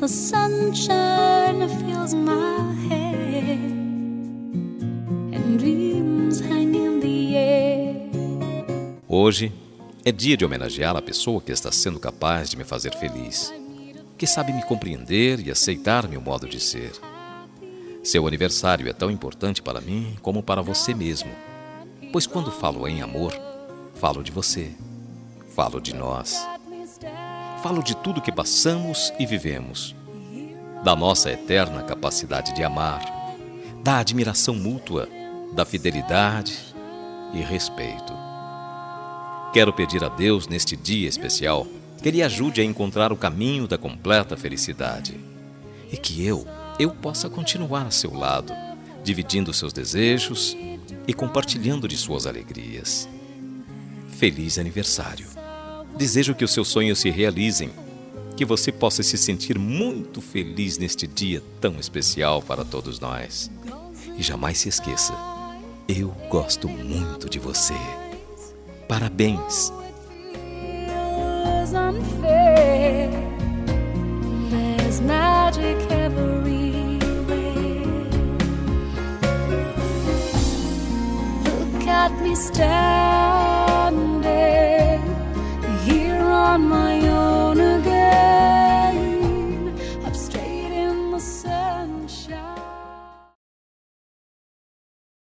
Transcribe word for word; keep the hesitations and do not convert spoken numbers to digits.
The sunshine fills my head and dreams hang in the air. Hoje é dia de homenagear a pessoa que está sendo capaz de me fazer feliz, que sabe me compreender e aceitar meu modo de ser. Seu aniversário é tão importante para mim como para você mesmo, pois quando falo em amor, falo de você, falo de nós. Falo de tudo que passamos e vivemos, da nossa eterna capacidade de amar, da admiração mútua, da fidelidade e respeito. Quero pedir a Deus neste dia especial que Ele ajude a encontrar o caminho da completa felicidade e que eu, eu possa continuar a seu lado, dividindo seus desejos e compartilhando de suas alegrias. Feliz aniversário! Desejo que os seus sonhos se realizem, que você possa se sentir muito feliz neste dia tão especial para todos nós. E jamais se esqueça, eu gosto muito de você. Parabéns! Look at me stand.